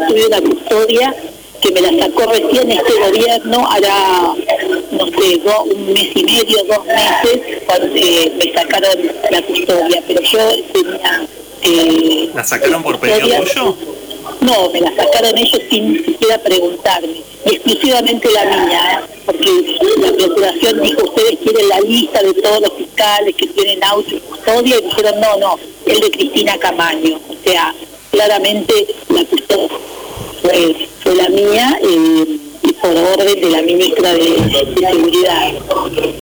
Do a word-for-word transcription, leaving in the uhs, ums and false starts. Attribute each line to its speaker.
Speaker 1: tuve una custodia que me la sacó recién este gobierno, hará, no sé, do, un mes y medio, dos meses, cuando eh, me sacaron la custodia, pero yo tenía... Eh,
Speaker 2: ¿La sacaron por pedido tuyo?
Speaker 1: No, me la sacaron ellos sin ni siquiera preguntarme, y exclusivamente la mía, ¿eh? Porque la procuración dijo, ustedes quieren la lista de todos los fiscales que tienen auto y custodia, y dijeron, no, no, el de Cristina Camaño, o sea, claramente la custodia fue, fue la mía, eh, y por orden de la ministra de, de Seguridad.